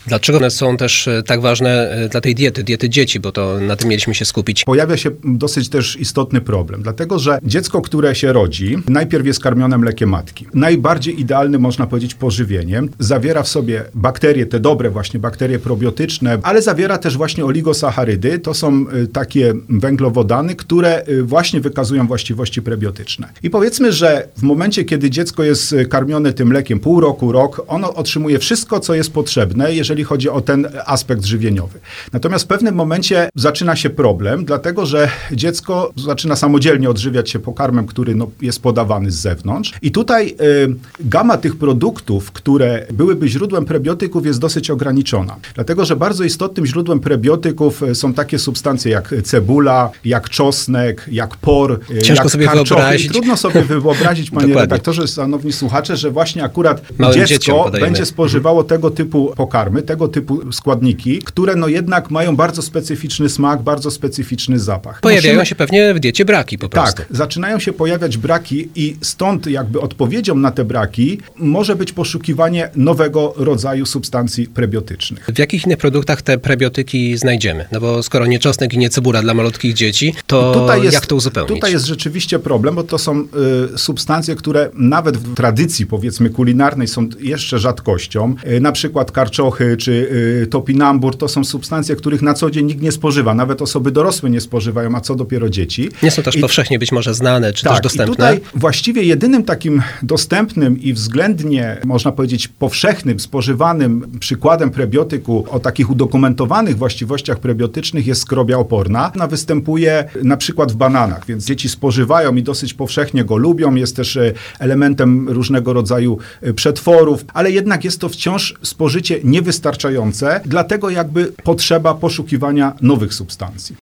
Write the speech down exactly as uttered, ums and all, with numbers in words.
Dlaczego one są też tak ważne dla tej diety, diety dzieci, bo to na tym mieliśmy się skupić? Pojawia się dosyć też istotny problem, dlatego że dziecko, które się rodzi, najpierw jest karmione mlekiem matki. Najbardziej idealnym, można powiedzieć, pożywieniem. Zawiera w sobie bakterie, te dobre właśnie bakterie probiotyczne, ale zawiera też właśnie oligosacharydy. To są y, takie węglowodany, które y, właśnie wykazują właściwości prebiotyczne. I powiedzmy, że w momencie, kiedy dziecko jest karmione tym mlekiem pół roku, rok, ono otrzymuje wszystko, co jest potrzebne, jeżeli chodzi o ten aspekt żywieniowy. Natomiast w pewnym momencie zaczyna się problem, dlatego że dziecko zaczyna samodzielnie odżywiać się pokarmem, który no, jest podawany z zewnątrz. I tutaj y, gama tych produktów, które byłyby źródłem prebiotyków, jest dosyć ograniczona. Dlatego, że bardzo istotnym źródłem prebiotyków są takie substancje jak cebula, jak czosnek, jak por, Ciężko jak sobie karczochy. wyobrazić. Trudno sobie wyobrazić, panie Dokładnie. redaktorze, szanowni słuchacze, że właśnie akurat Małym dzieciom dziecko podajemy. będzie spożywało tego typu pokarmy, tego typu składniki, które no jednak mają bardzo specyficzny smak, bardzo specyficzny zapach. Pojawiają Musimy... się pewnie w diecie braki po prostu. Tak, zaczynają się pojawiać braki i stąd jakby odpowiedzią na te braki może być poszukiwanie nowego rodzaju substancji prebiotycznych. W jakich innych produktach te prebiotyki znajdziemy? No bo skoro nie czosnek i nie cebula dla malutkich dzieci, to tutaj jest, jak to uzupełnić? Tutaj jest rzeczywiście problem, bo to są y, substancje, które nawet w tradycji, powiedzmy, kulinarnej są jeszcze rzadkością. Y, na przykład karczochy czy y, topinambur to są substancje, których na co dzień nikt nie spożywa. Nawet osoby dorosłe nie spożywają, a co dopiero dzieci. Nie są też I, powszechnie być może znane, czy tak, też dostępne. I tutaj właściwie jedynym takim dostępnym i względnie, można powiedzieć, powszechnym, spożywanym przykładem prebiotyku o takich udokumentowanych właściwościach prebiotycznych jest skrobia oporna. Ona występuje na przykład w bananach, więc dzieci spożywają i dosyć powszechnie go lubią. Jest też elementem różnego rodzaju przetworów, ale jednak jest to wciąż spożycie niewystarczające, dlatego jakby potrzeba poszukiwania nowych substancji.